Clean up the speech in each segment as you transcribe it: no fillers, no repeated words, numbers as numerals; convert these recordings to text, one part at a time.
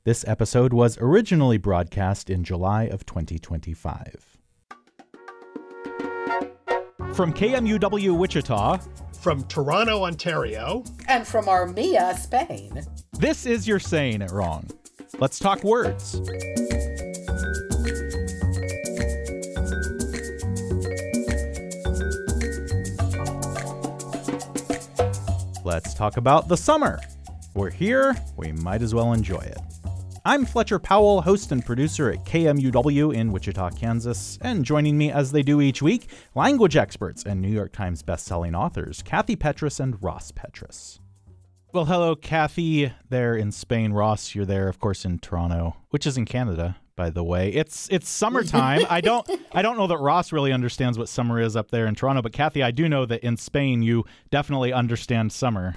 This episode was originally broadcast in July of 2025. From KMUW Wichita, from Toronto, Ontario, and from Armilla, Spain, this is You're Saying It Wrong. Let's talk words. Let's talk about the summer. We're here, we might as well enjoy it. I'm Fletcher Powell, host and producer at KMUW in Wichita, Kansas, and joining me as they do each week, language experts and New York Times bestselling authors Kathy Petrus and Ross Petrus. Well, hello, Kathy, there in Spain. Ross, you're there, of course, in Toronto, which is in Canada, by the way. It's summertime. I don't know that Ross really understands what summer is up there in Toronto, but Kathy, I do know that in Spain you definitely understand summer.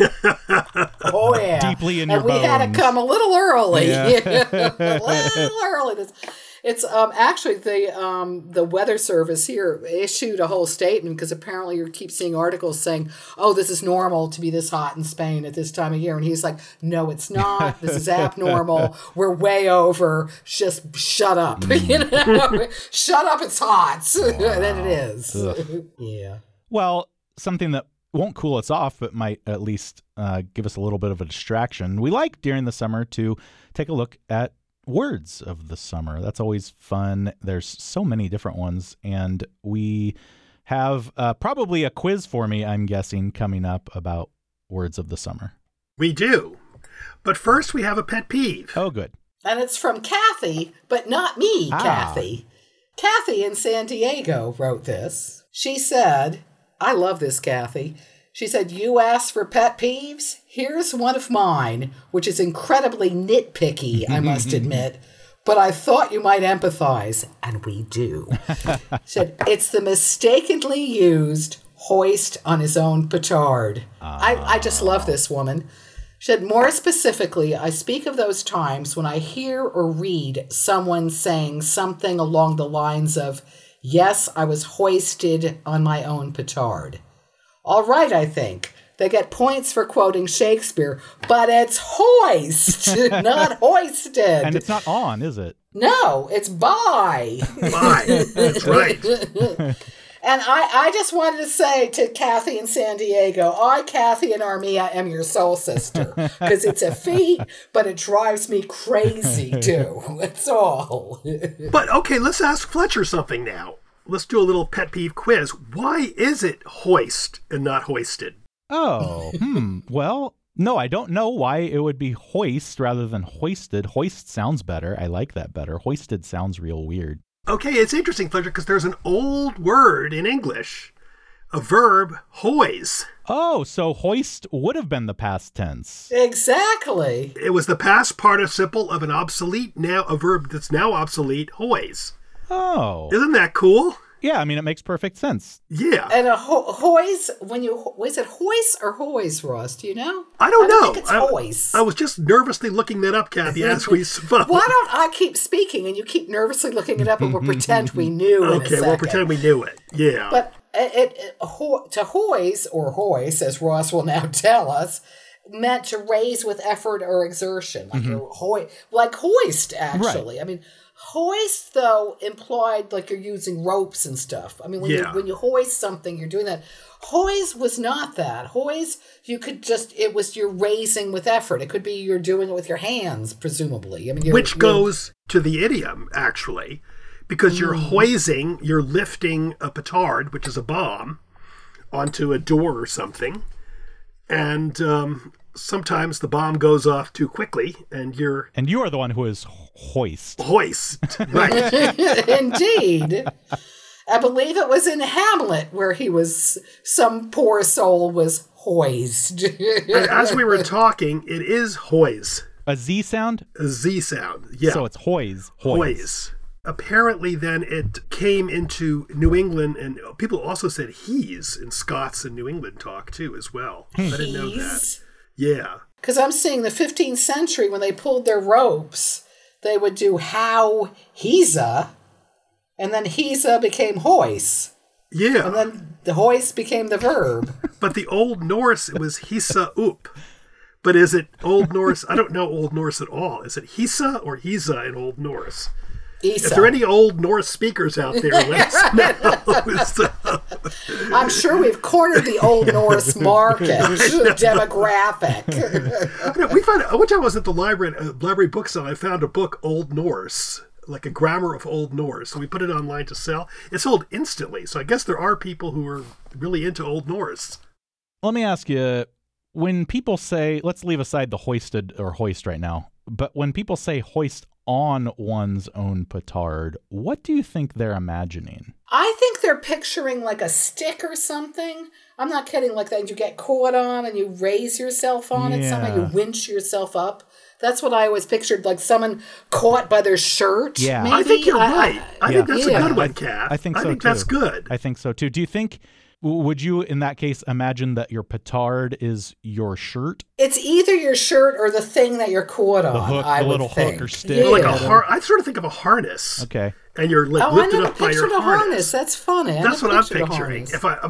Oh yeah, deeply in your bones. And we had to come a little early. Yeah. A little early. It's actually the weather service here issued a whole statement because apparently you keep seeing articles saying, "Oh, this is normal to be this hot in Spain at this time of year," and he's like, "No, it's not. This is abnormal. We're way over. Just shut up. Shut up. It's hot." Wow. And then it is. Yeah. Well, something that won't cool us off, but might at least give us a little bit of a distraction. We like during the summer to take a look at words of the summer. That's always fun. There's so many different ones, and we have probably a quiz for me, I'm guessing, coming up about words of the summer. We do. But first we have a pet peeve. Oh, good. And it's from Kathy, but not me, Kathy. Kathy in San Diego wrote this. She said, I love this, Kathy. She said, "You asked for pet peeves? Here's one of mine, which is incredibly nitpicky, I must admit, but I thought you might empathize." And we do. She said, "It's the mistakenly used hoist on his own petard." I just love this woman. She said, "More specifically, I speak of those times when I hear or read someone saying something along the lines of, 'Yes, I was hoisted on my own petard.' All right, I think. They get points for quoting Shakespeare, but it's hoist, not hoisted. And it's not on, is it? No, it's by. By. That's right. And I just wanted to say to Kathy in San Diego, I, Kathy in Armilla, am your soul sister. Because it's a feat, but it drives me crazy, too. That's all. But, okay, let's ask Fletcher something now. Let's do a little pet peeve quiz. Why is it hoist and not hoisted? Oh, well, no, I don't know why it would be hoist rather than hoisted. Hoist sounds better. I like that better. Hoisted sounds real weird. Okay, it's interesting, Fletcher, because there's an old word in English, a verb, hoise. Oh, so hoist would have been the past tense. Exactly. It was the past participle of a verb that's now obsolete, hoise. Oh. Isn't that cool? Yeah, I mean, it makes perfect sense. Yeah. And a hoist, was it hoist or hoist, Ross? Do you know? I don't know. think it's hoist. I was just nervously looking that up, Kathy, as we spoke. Why don't I keep speaking and you keep nervously looking it up and we'll pretend we knew in a Okay, second. we'll pretend we knew it. Yeah. But to hoist, or hoist, as Ross will now tell us, meant to raise with effort or exertion. Like hoist, actually. Right. I mean, hoist, though, implied like you're using ropes and stuff. I mean, when you hoist something, you're doing that. Hoist was not that. Hoist, it was you're raising with effort. It could be you're doing it with your hands, presumably. I mean, which goes to the idiom, actually, because you're hoising, you're lifting a petard, which is a bomb, onto a door or something, and sometimes the bomb goes off too quickly, and you are the one who is hoist, right? Indeed. I believe it was in Hamlet where some poor soul was hoised. As we were talking, it is hoise. A Z sound? A Z sound, yeah. So it's hoise. Hoise. Apparently then it came into New England, and people also said he's in Scots and New England talk too as well. I didn't know that. Yeah. Because I'm seeing the 15th century when they pulled their ropes, they would do how he's a, and then he's a became hoise. Yeah. And then the hoist became the verb. But the Old Norse, it was hisa up. But is it Old Norse? I don't know Old Norse at all. Is it Hisa or Hisa in Old Norse? Isa. If there are any Old Norse speakers out there, let us know. I'm sure we've cornered the Old Norse market demographic. We found one time I was at the library book sale. I found a book, Old Norse, like a grammar of Old Norse. So we put it online to sell. It sold instantly. So I guess there are people who are really into Old Norse. Let me ask you, when people say, let's leave aside the hoisted or hoist right now, but when people say hoist on one's own petard, what do you think they're imagining? I think they're picturing like a stick or something. I'm not kidding, like that you get caught on and you raise yourself on it somehow, you winch yourself up. That's what I always pictured, like someone caught by their shirt. Yeah. Maybe? I think you're right. I think that's a good one, Kath. I think so, too. That's good. I think so, too. Do you think, would you, in that case, imagine that your petard is your shirt? It's either your shirt or the thing that you're caught on, hook, I the would little think. hook or stick. Yeah. Like I sort of think of a harness. Okay. And you're like I lifted never up by your pictured a harness. harness. That's funny. That's what I'm picturing.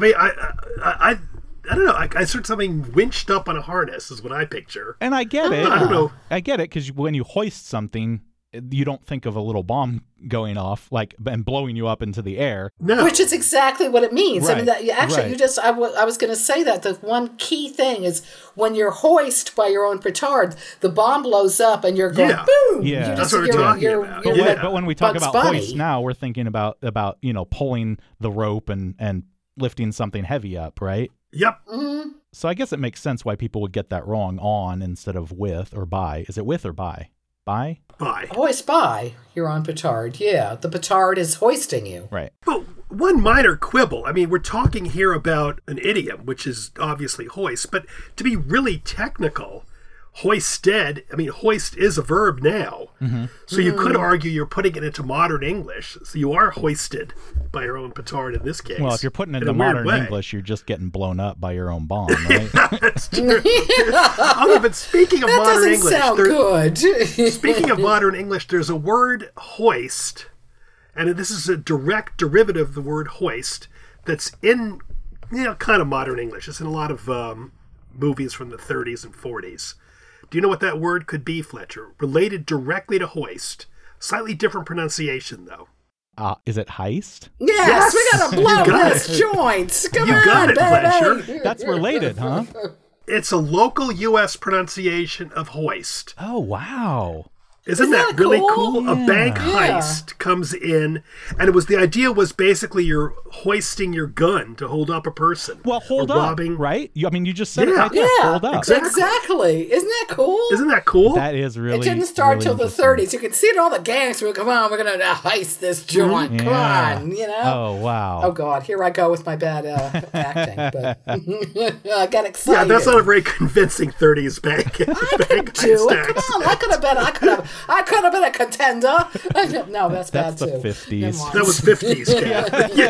I don't know. I sort of something winched up on a harness is what I picture. And I get it. I don't know. I get it, because when you hoist something, you don't think of a little bomb going off and blowing you up into the air. No. Which is exactly what it means. Right. I mean, I was going to say that the one key thing is when you're hoist by your own petard, the bomb blows up and you're going boom. Yeah. You That's what we're talking about. But when we talk Bugs about Bunny. hoist now, we're thinking about pulling the rope and lifting something heavy up, right? Yep. Mm-hmm. So I guess it makes sense why people would get that wrong, on instead of with or by. Is it with or by? By? By. Hoist by your own petard. Yeah, the petard is hoisting you. Right. But one minor quibble. I mean, we're talking here about an idiom, which is obviously hoist, but to be really technical, hoisted, I mean, hoist is a verb now. Mm-hmm. So you could argue you're putting it into modern English. So you are hoisted by your own petard in this case. Well, if you're putting it in a into weird modern way. English, you're just getting blown up by your own bomb, right? That's true. Although, but speaking of That modern doesn't English, sound good. speaking of modern English, there's a word hoist, and this is a direct derivative of the word hoist that's in, kind of modern English. It's in a lot of movies from the 30s and 40s. Do you know what that word could be, Fletcher? Related directly to hoist. Slightly different pronunciation, though. Is it heist? Yes, we gotta blow this joint. Come on, got it, baby. Fletcher. That's related, huh? It's a local U.S. pronunciation of hoist. Oh, wow. Isn't that really cool? Yeah. A bank heist comes in, and the idea was basically you're hoisting your gun to hold up a person. Well, hold or up, robbing. right? You just said it Yeah. right there. Yeah, Hold up. exactly. Isn't that cool? Isn't that cool? That is really. It didn't start really till the interesting. 30s. You can see it in all the gangs. Come on, we're gonna heist this joint. Come Yeah. on, Oh, wow. Oh God, here I go with my bad acting. But I got excited. Yeah, that's not a very convincing 30s bank. I bank could do heist it. act. Come on, I could have been a contender. No, that's bad That's the too. 50s. Never mind. That was 50s, Kat.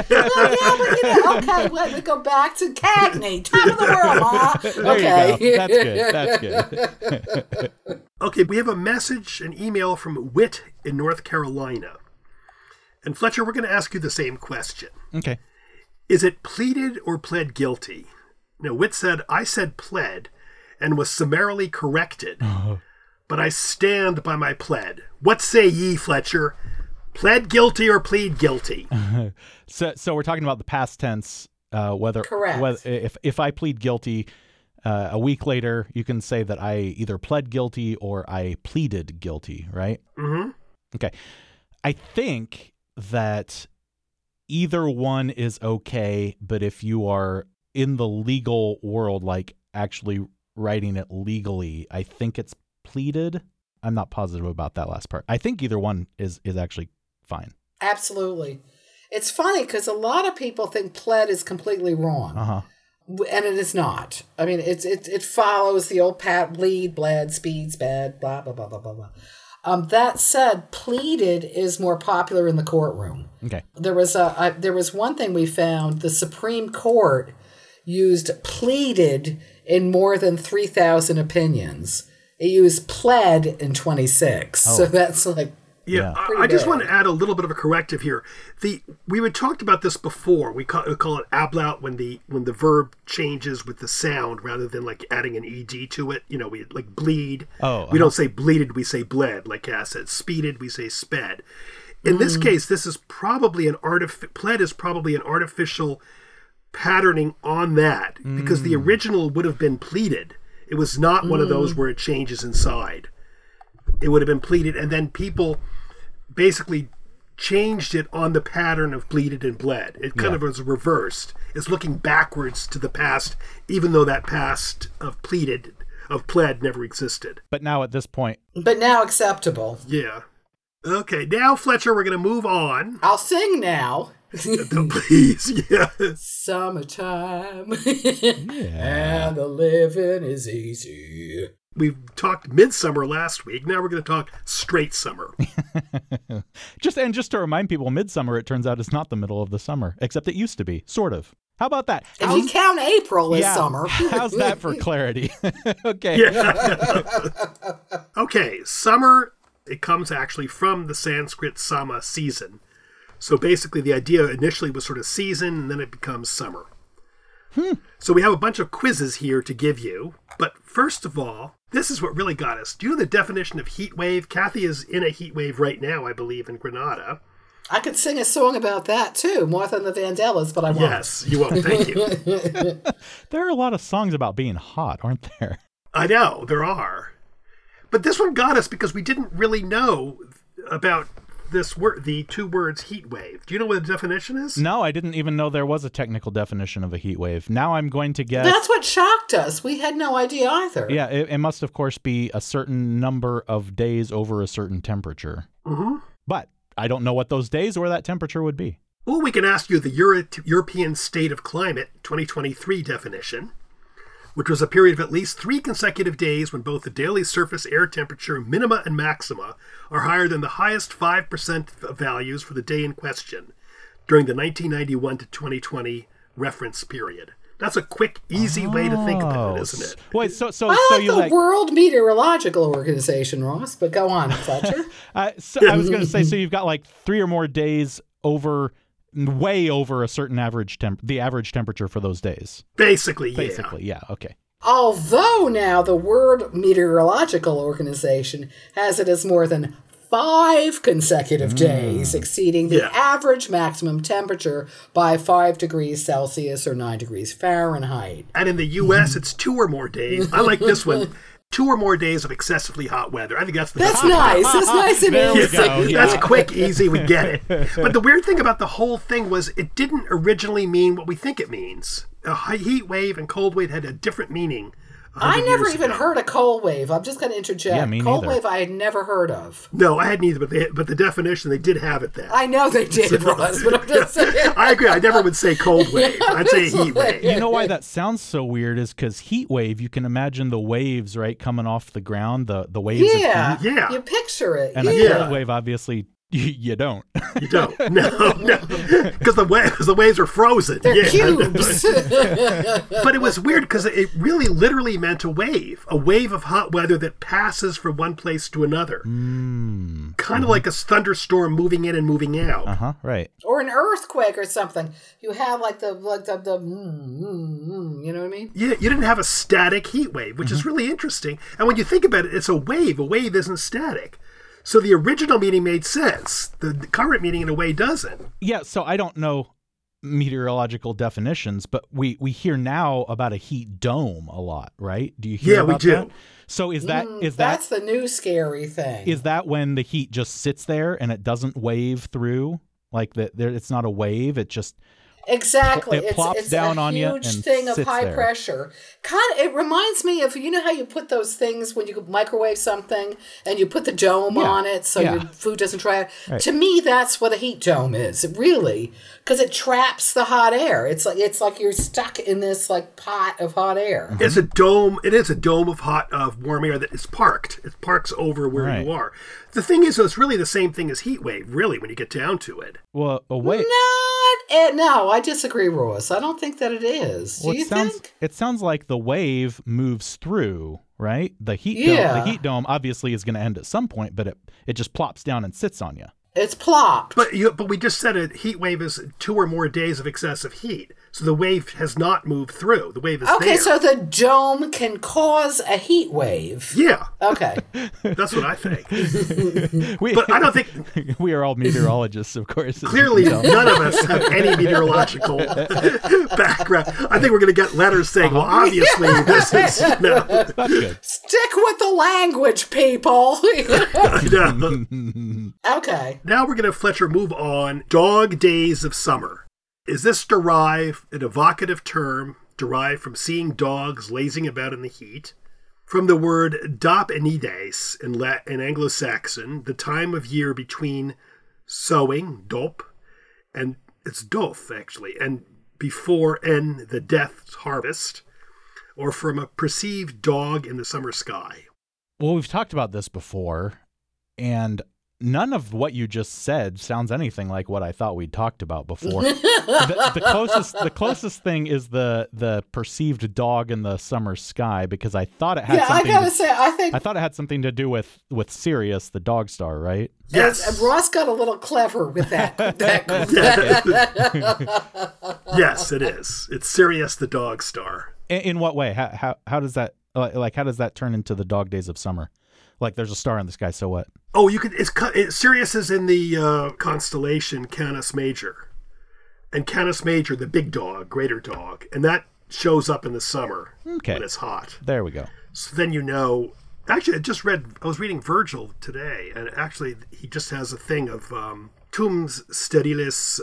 But okay, let me go back to Cagney, top of the world, huh? There Okay, you go. That's good. Okay, we have a message, an email from Whit in North Carolina. And Fletcher, we're going to ask you the same question. Okay. Is it pleaded or pled guilty? Now, Whit said, I said pled and was summarily corrected, but I stand by my pled. What say ye, Fletcher? Pled guilty or plead guilty? So we're talking about the past tense. Correct. If I plead guilty, a week later, you can say that I either pled guilty or I pleaded guilty, right? Mm-hmm. Okay. I think that either one is okay, but if you are in the legal world, like actually writing it legally, I think it's pleaded. I'm not positive about that last part. I think either one is actually fine. absolutely. It's funny because a lot of people think pled is completely wrong. Uh-huh. And it is not. I mean, it follows the old bleed, bled, speed, sped, blah, blah, blah, blah, blah, blah. That said, pleaded is more popular in the courtroom. Okay. There was one thing we found. The Supreme Court used pleaded in more than 3,000 opinions. It used pled in 26. So that's like Yeah, I just want to add a little bit of a corrective here. We had talked about this before. We call it ablaut when the verb changes with the sound rather than like adding an ed to it. You know, we like bleed. We don't say bleeded, we say bled. Like Cass said, speeded, we say sped. In this case, this is probably pled is probably an artificial patterning on that because the original would have been pleaded. It was not one of those where it changes inside. It would have been pleaded, and then people basically changed it on the pattern of bleeded and bled. It kind of was reversed. It's looking backwards to the past, even though that past of pled never existed. But now at this point. But now acceptable. Yeah. Okay, now, Fletcher, we're going to move on. I'll sing now. Please, yeah. Summertime. And the living is easy. We talked midsummer last week. Now we're going to talk straight summer. Just to remind people, midsummer, it turns out, is not the middle of the summer, except it used to be, sort of. How about that? If you count April as summer. How's that for clarity? Okay. Yeah. Okay, summer, it comes actually from the Sanskrit sama, season. So basically the idea initially was sort of season, and then it becomes summer. So we have a bunch of quizzes here to give you. But first of all, this is what really got us. Do you know the definition of heat wave? Kathy is in a heat wave right now, I believe, in Granada. I could sing a song about that, too. Martha and the Vandellas, but I won't. Yes, you won't. Thank you. There are a lot of songs about being hot, aren't there? I know, there are. But this one got us because we didn't really know about this word, the two words heat wave. Do you know what the definition is? No, I didn't even know there was a technical definition of a heat wave. Now I'm going to guess. That's what shocked us. We had no idea either. Yeah, it must, of course, be a certain number of days over a certain temperature. Mm-hmm. But I don't know what those days or that temperature would be. Well, we can ask you the European State of Climate 2023 definition, which was a period of at least 3 consecutive days when both the daily surface air temperature minima and maxima are higher than the highest 5% values for the day in question during the 1991 to 2020 reference period. That's a quick, easy way to think about it, isn't it? Wait, so you like the World Meteorological Organization, Ross, but go on, Fletcher. I was going to say, so you've got like 3 or more days way over a certain average the average temperature for those days. Basically, yeah, okay. Although now the World Meteorological Organization has it as more than 5 consecutive days exceeding the average maximum temperature by 5 degrees Celsius or 9 degrees Fahrenheit. And in the U.S., it's 2 or more days. I like this one. 2 or more days of excessively hot weather. I think that's nice. That's nice and easy. That's quick, easy. We get it. But the weird thing about the whole thing was it didn't originally mean what we think it means. A heat wave and cold wave had a different meaning. I never even heard of cold wave. I'm just going to interject. Yeah, me cold neither. wave I had never heard of. No, I hadn't either, but the definition, they did have it then. I know they did, Ross, but I'm just saying. I agree. I never would say cold wave. I'd say heat wave. You know why that sounds so weird is because heat wave, you can imagine the waves, right, coming off the ground, the waves of heat. Yeah. You picture it. And a cold wave, obviously, you don't. You don't. No. Because the waves are frozen. They're cubes. But it was weird because it really literally meant a wave of hot weather that passes from one place to another. Kind of like a thunderstorm moving in and moving out. Right. Or an earthquake or something. You have like the you know what I mean? Yeah, you didn't have a static heat wave, which is really interesting. And when you think about it, it's a wave. A wave isn't static. So the original meaning made sense. The current meaning, in a way, doesn't. Yeah, so I don't know meteorological definitions, but we hear now about a heat dome a lot, right? Do you hear about that? Yeah, we do. So is that that's the new scary thing. Is that when the heat just sits there and it doesn't wave through? Like it's not a wave, it just Exactly. It plops it's down a on you huge and thing of sits high there. pressure. It reminds me of, you know how you put those things when you microwave something and you put the dome on it so your food doesn't dry out? Right. To me, that's what a heat dome is, really, because it traps the hot air. It's like you're stuck in this like pot of hot air. It's a dome. It is a dome of warm air that is parked. It parks over where you are. The thing is, it's really the same thing as heat wave, really, when you get down to it. Well, wait. No, I disagree, Ross. I don't think that it is. Do you think? It sounds like the wave moves through, right? The heat dome obviously is going to end at some point, but it just plops down and sits on you. It's plopped. But we just said a heat wave is 2 or more days of excessive heat. So the wave has not moved through. The wave is there. Okay, so the dome can cause a heat wave. Yeah. Okay. That's what I think. But I don't think... We are all meteorologists, of course. Clearly, none of us have any meteorological background. I think we're going to get letters saying, well, obviously, this is... No. That's good. Stick with the language, people. No. Okay. Now we're going to, Fletcher, move on. Dog days of summer. Is this an evocative term derived from seeing dogs lazing about in the heat? From the word dopenides in Anglo-Saxon, the time of year between sowing, dop, and it's dof, actually, and before the death harvest, or from a perceived dog in the summer sky. Well, we've talked about this before, and none of what you just said sounds anything like what I thought we'd talked about before. The closest thing is the perceived dog in the summer sky, because I thought it had something. I gotta say, I thought it had something to do with Sirius, the dog star, right? Yes. Ross got a little clever with that. Yes, it is. It's Sirius, the dog star. In what way? How does that how does that turn into the dog days of summer? Like, there's a star in the sky, so what? Oh, Sirius is in the constellation Canis Major. And Canis Major, the big dog, greater dog, and that shows up in the summer when it's hot. There we go. So then actually, I was reading Virgil today, and actually he just has a thing of tums sterilis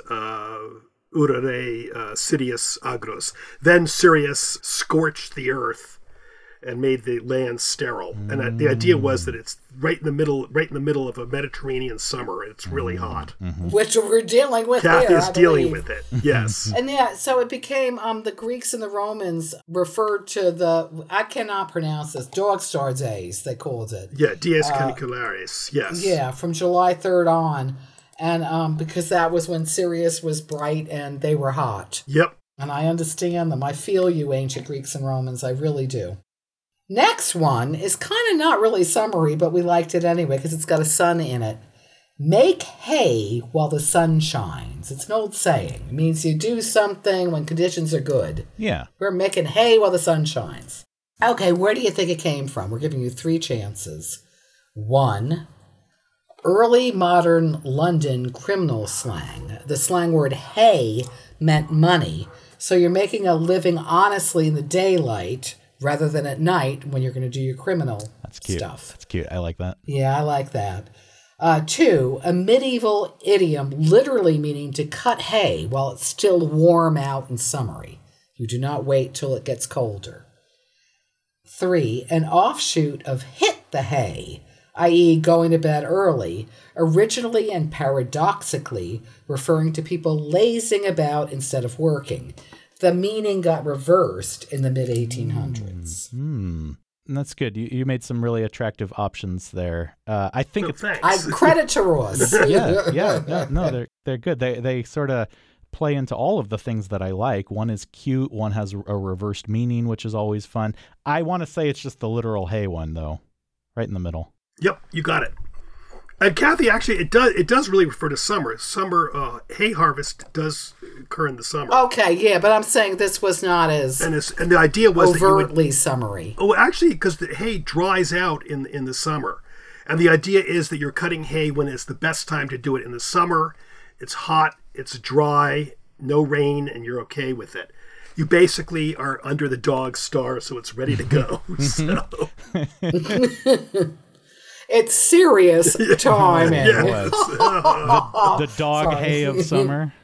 urare Sirius agros. Then Sirius scorched the earth and made the land sterile. And the idea was that it's right in the middle of a Mediterranean summer, and it's really hot. Mm-hmm. Which we're dealing with Kathy here, is dealing with it, yes. And so it became, the Greeks and the Romans referred to I cannot pronounce this, dog star days, they called it. Yeah, dies canicularis, yes. Yeah, from July 3rd on. And because that was when Sirius was bright and they were hot. Yep. And I understand them. I feel you, ancient Greeks and Romans. I really do. Next one is kind of not really summery, but we liked it anyway because it's got a sun in it. Make hay while the sun shines. It's an old saying. It means you do something when conditions are good. Yeah. We're making hay while the sun shines. Okay, where do you think it came from? We're giving you 3 chances. 1, early modern London criminal slang. The slang word hay meant money. So you're making a living honestly in the daylight rather than at night when you're going to do your criminal stuff. That's cute. I like that. Yeah, I like that. 2, a medieval idiom literally meaning to cut hay while it's still warm out and summery. You do not wait till it gets colder. 3, an offshoot of hit the hay, i.e. going to bed early, originally and paradoxically referring to people lazing about instead of working. The meaning got reversed in the mid-1800s. That's good. You made some really attractive options there. I think credit to Ross. No, they're good. They sort of play into all of the things that I like. One is cute. One has a reversed meaning, which is always fun. I want to say it's just the literal hay one, though, right in the middle. Yep, you got it. And Kathy, actually, it does really refer to summer. Summer hay harvest does occur in the summer. Okay, yeah, but I'm saying this was not as and the idea was overtly summery. Oh, actually, because the hay dries out in the summer, and the idea is that you're cutting hay when it's the best time to do it in the summer. It's hot, it's dry, no rain, and you're okay with it. You basically are under the dog star, so it's ready to go. So. It's serious timing. Yes. The dog hay of summer.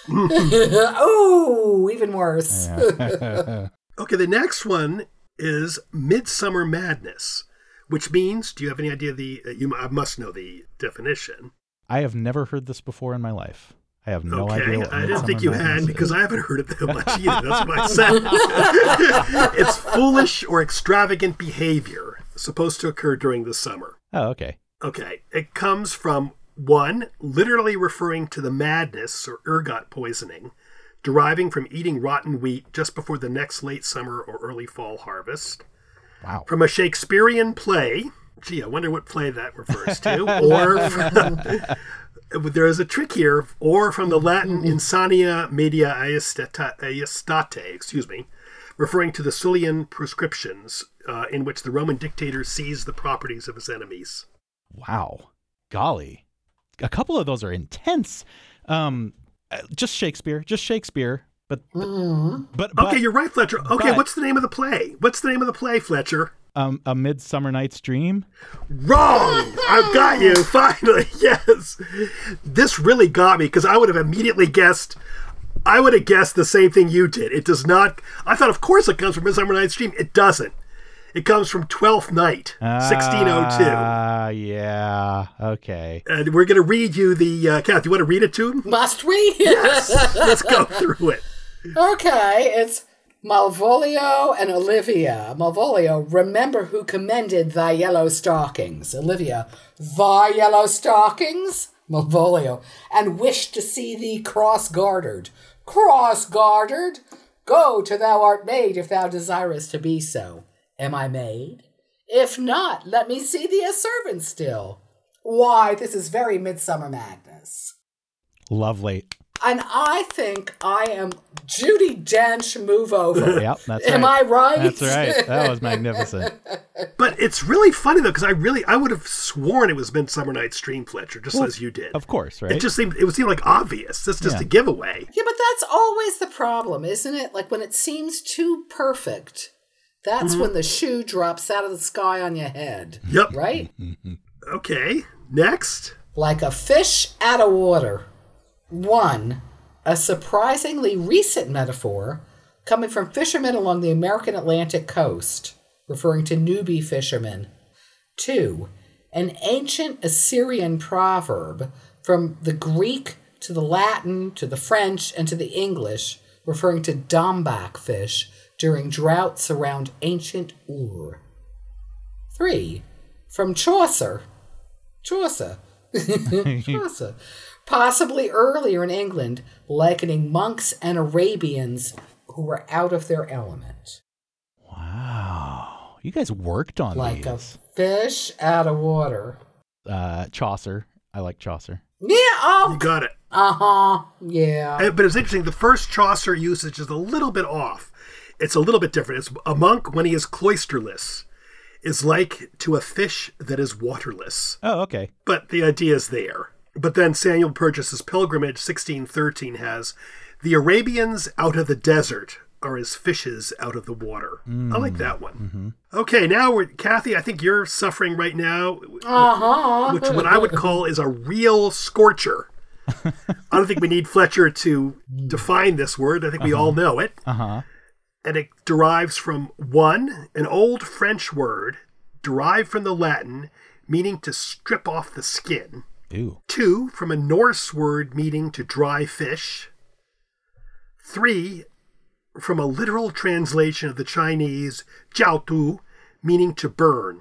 Oh, even worse. Yeah. Okay, the next one is Midsummer Madness, which means, do you have any idea I must know the definition. I have never heard this before in my life. I have no idea what I didn't think you had because I haven't heard it that much either. That's what I said. It's foolish or extravagant behavior supposed to occur during the summer. Oh, okay. Okay. It comes from 1, literally referring to the madness or ergot poisoning, deriving from eating rotten wheat just before the next late summer or early fall harvest. Wow. From a Shakespearean play. Gee, I wonder what play that refers to. Or there is a trick here. Or from the Latin insania media aestate, referring to the Sulian proscriptions, in which the Roman dictator seized the properties of his enemies. Wow. Golly. A couple of those are intense. Just Shakespeare. But okay, you're right, Fletcher. Okay, what's the name of the play? What's the name of the play, Fletcher? A Midsummer Night's Dream. Wrong! I've got you, finally, yes. This really got me, because I would have guessed the same thing you did. It does not, I thought, of course it comes from Midsummer Night's Dream. It doesn't. It comes from Twelfth Night, 1602. Yeah, okay. And we're going to read you the, Kath, you want to read it to him? Must we? Yes, let's go through it. Okay, it's Malvolio and Olivia. Malvolio, remember who commended thy yellow stockings. Olivia, thy yellow stockings? Malvolio, and wished to see thee cross-gartered. Cross-gartered? Go to thou art made if thou desirest to be so. Am I made? If not, let me see thee a servant still. Why, this is very Midsummer Madness. Lovely. And I think I am Judi Dench move over. Yep, that's Am right. I right? That's right. That was magnificent. But it's really funny, though, because I would have sworn it was Midsummer Night's Dream, Fletcher, just as you did. Of course, right? It would seem like obvious. That's just a giveaway. Yeah, but that's always the problem, isn't it? Like when it seems too perfect, that's when the shoe drops out of the sky on your head. Yep. Right? Okay, next. Like a fish out of water. 1. A surprisingly recent metaphor coming from fishermen along the American Atlantic coast, referring to newbie fishermen. 2. An ancient Assyrian proverb from the Greek to the Latin to the French and to the English, referring to domback fish during droughts around ancient Ur. 3. From Chaucer. Chaucer. Possibly earlier in England, likening monks and Arabians who were out of their element. Wow. You guys worked on like these. A fish out of water. Chaucer. I like Chaucer. Yeah, You got it. Uh-huh, yeah. But it's interesting, the first Chaucer usage is a little bit off. It's a little bit different. It's a monk, when he is cloisterless, is like to a fish that is waterless. Oh, okay. But the idea is there. But then Samuel Purchas's Pilgrimage, 1613, has the Arabians out of the desert are as fishes out of the water. I like that one. Mm-hmm. Okay, now Kathy, I think you're suffering right now, which what I would call is a real scorcher. I don't think we need Fletcher to define this word. I think we all know it. And it derives from 1, an old French word derived from the Latin, meaning to strip off the skin. Ew. 2, from a Norse word meaning to dry fish. 3, from a literal translation of the Chinese jiao tu, meaning to burn.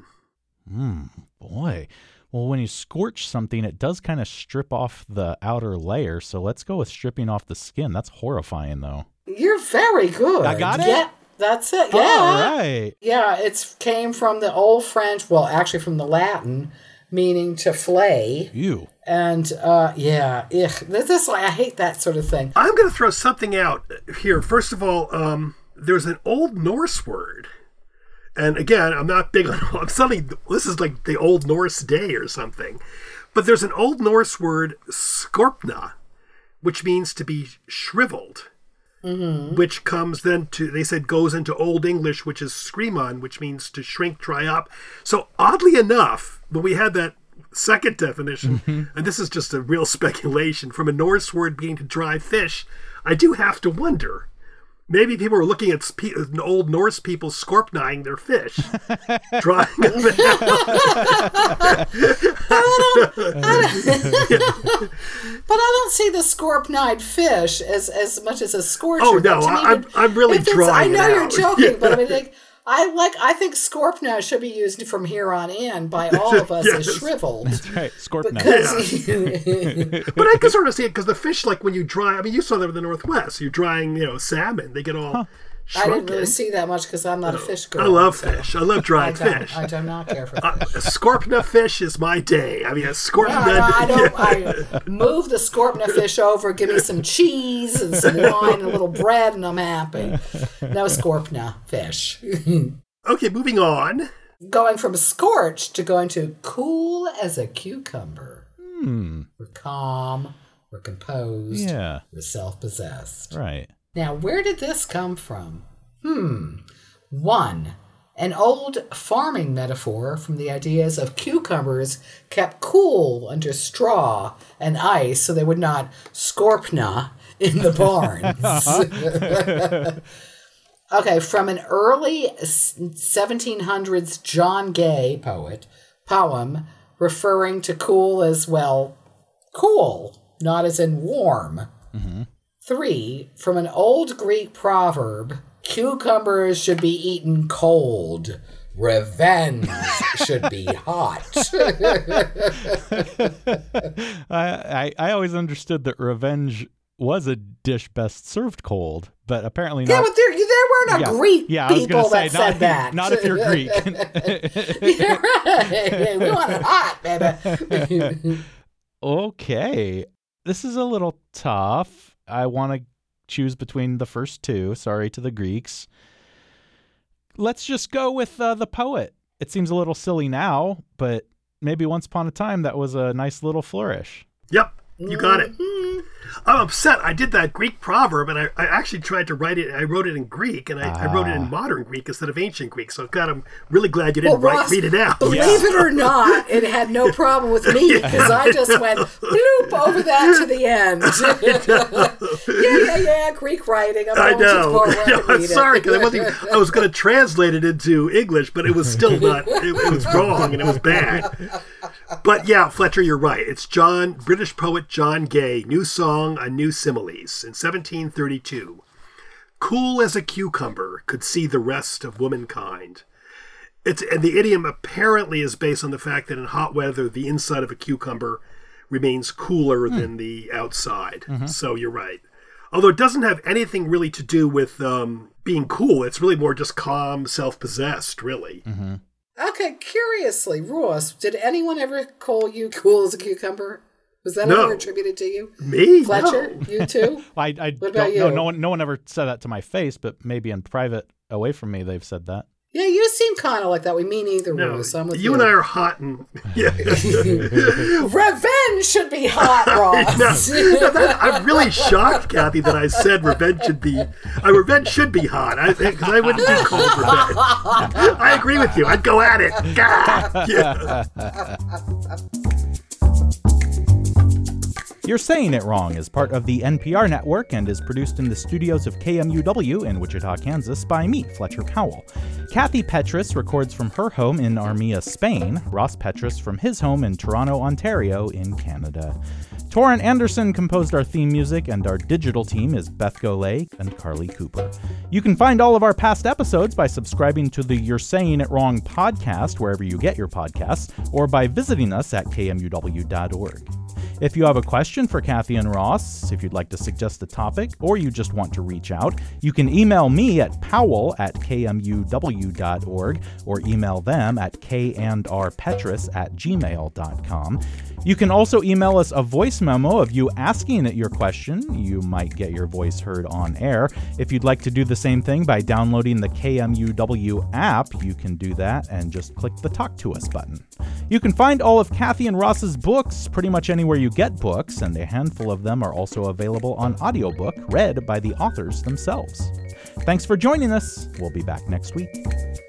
Boy. Well, when you scorch something, it does kind of strip off the outer layer. So let's go with stripping off the skin. That's horrifying, though. You're very good. I got it? Yeah, that's it. Yeah. All right. Yeah, it came from the Old French, well, actually from the Latin, meaning to flay. Ew. And, yeah, this is why I hate that sort of thing. I'm going to throw something out here. First of all, there's an Old Norse word. And again, I'm not big on... this is like the Old Norse day or something. But there's an Old Norse word, skorpna, which means to be shriveled. Which comes then to, they said, goes into Old English, which is screamon, which means to shrink, dry up. So oddly enough, when we had that second definition, and this is just a real speculation, from a Norse word meaning to dry fish, I do have to wonder. Maybe people were looking at old Norse people scorpning their fish, drying them out. But I don't see the scorpnide fish as much as a scorcher. Oh no, I'm really drawing. I know it you're out. joking, but I mean, I think scorpna should be used from here on in by all of us as shriveled. That's right, scorpna. But I can sort of see it because the fish, like when you dry, I mean, you saw them in the Northwest. You're drying, salmon. They get all Shrunken. I didn't really see that much because I'm not a fish girl. I love fish. I love dried fish. I do not care for fish. Scorpna fish is my day. I mean, a scorpna. I move the scorpna fish over, give me some cheese and some wine and a little bread, and I'm happy. No scorpna fish. Okay, moving on. Going from scorched to going to cool as a cucumber. We're calm. We're composed. Yeah. We're self-possessed. Right. Now, where did this come from? 1. An old farming metaphor from the ideas of cucumbers kept cool under straw and ice so they would not scorpna in the barns. Okay, from an early 1700s John Gay poem referring to cool as, well, cool, not as in warm. 3, from an old Greek proverb, cucumbers should be eaten cold. Revenge should be hot. I always understood that revenge was a dish best served cold, but apparently not. Yeah, but there weren't Greek people that said that. Not if you're Greek. Yeah, right. We want it hot, baby. Okay. This is a little tough. I want to choose between the first two. Sorry to the Greeks. Let's just go with the poet. It seems a little silly now, but maybe once upon a time that was a nice little flourish. Yep, you got it. I'm upset. I did that Greek proverb, and I actually tried to write it. I wrote it in Greek, and I wrote it in modern Greek instead of ancient Greek. So, God, I'm really glad you didn't read it out. Believe it or not, it had no problem with me because I just went bloop over that to the end. yeah, Greek writing. I know. I'm sorry, because I was going to translate it into English, but it was still not. It was wrong, and it was bad. But yeah, Fletcher, you're right. It's British poet John Gay, New Song on New Similes, in 1732. Cool as a cucumber could see the rest of womankind. And the idiom apparently is based on the fact that in hot weather, the inside of a cucumber remains cooler than the outside. So you're right. Although it doesn't have anything really to do with being cool. It's really more just calm, self-possessed, really. Okay, curiously, Ross, did anyone ever call you cool as a cucumber? Was that ever attributed to you? Me? Fletcher, no. You too? I what about you? No one ever said that to my face, but maybe in private, away from me, they've said that. Yeah, you seem kind of like that. We mean either, Ross. I'm with you. You and I are hot and... Yeah. Revenge should be hot, Ross. I'm really shocked, Kathy, that I said revenge should be hot. Because I wouldn't do cold revenge. I agree with you. I'd go at it. Yeah. You're Saying It Wrong is part of the NPR network and is produced in the studios of KMUW in Wichita, Kansas by me, Fletcher Powell. Kathy Petrus records from her home in Armia, Spain, Ross Petrus from his home in Toronto, Ontario in Canada. Torrent Anderson composed our theme music, and our digital team is Beth Golay and Carly Cooper. You can find all of our past episodes by subscribing to the You're Saying It Wrong podcast wherever you get your podcasts, or by visiting us at kmuw.org. If you have a question for Kathy and Ross, if you'd like to suggest a topic, or you just want to reach out, you can email me at powell@kmuw.org or email them at kandrpetrus@gmail.com. You can also email us a voice memo of you asking your question. You might get your voice heard on air. If you'd like to do the same thing by downloading the KMUW app, you can do that and just click the Talk to Us button. You can find all of Kathy and Ross's books pretty much anywhere you get books, and a handful of them are also available on audiobook read by the authors themselves. Thanks for joining us. We'll be back next week.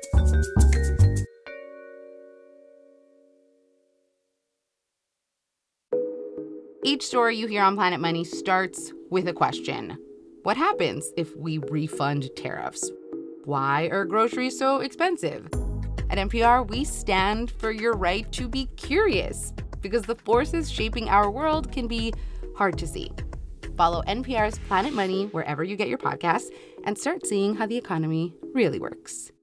Each story you hear on Planet Money starts with a question. What happens if we refund tariffs? Why are groceries so expensive? At NPR, we stand for your right to be curious, because the forces shaping our world can be hard to see. Follow NPR's Planet Money wherever you get your podcasts and start seeing how the economy really works.